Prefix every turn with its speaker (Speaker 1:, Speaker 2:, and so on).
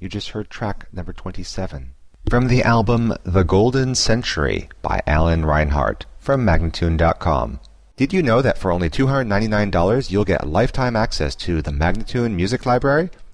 Speaker 1: You just heard track number 27. From the album The Golden Century by Alan Reinhardt from Magnatune.com. Did you know that for only $299 you'll get lifetime access to the Magnatune Music Library?